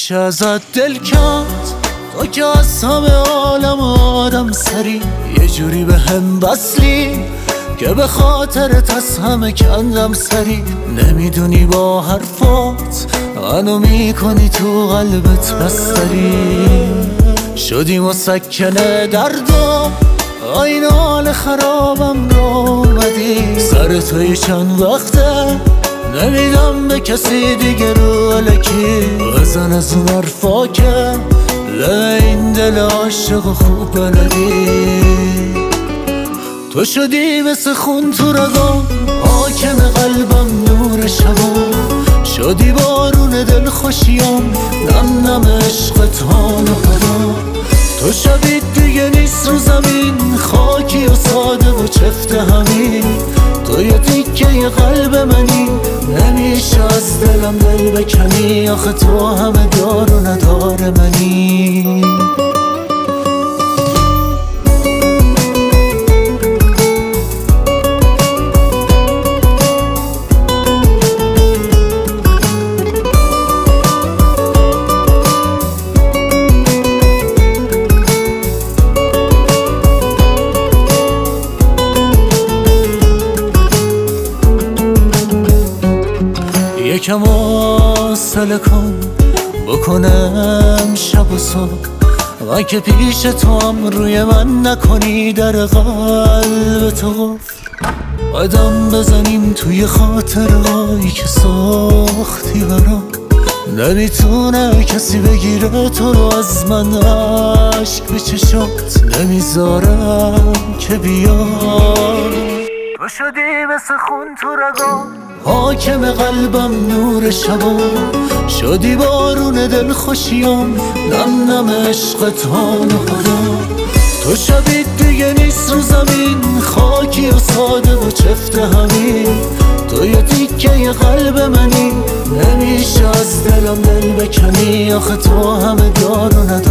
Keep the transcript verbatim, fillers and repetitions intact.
میشه ازت دل کند تو که از همه عالم آدم سری یه جوری به هم بسلی که به خاطرت از همه کندم سری نمیدونی با حرفات منو میکنی تو قلبت بستری شدی مسکنه دردم این حال خرابم رو اومدی سر توی چند وقته نمیدم به کسی دیگه رو الکی بزن از اون حرفا که این دل عاشق خوب بلدی تو شدی مثل خون تو رگام حاکم قلبم نور شبام شدی بارون دل خوشیام نم نم عشقت حال و پدام تو شبیه دیگه نیست رو زمین خاکی و ساده و چفت همین تو یه تیکه یه قلب منی نمیشه از دلم دل بکنی آخه تو همه دار و ندار منی یکم حوصله کن بکنم شب و صبح من که پیش تو هم روی من نکنی در قلب تو قدم بزنیم توی خاطرهایی که ساختی برام نمیتونه کسی بگیره تو رو از من عشق به چشات نمیذارم که بیار تو شدی مثل خون تو رگام حاکم قلبم نور شبام شدی بارون دل خوشیام نم نم عشقت حال و پدام تو شبیه دیگه نیست رو زمین خاکی و ساده و چفت همین تو یه تیکه یه قلب منی نمیشه از دلم دل بکنی آخه تو همه دار و ندار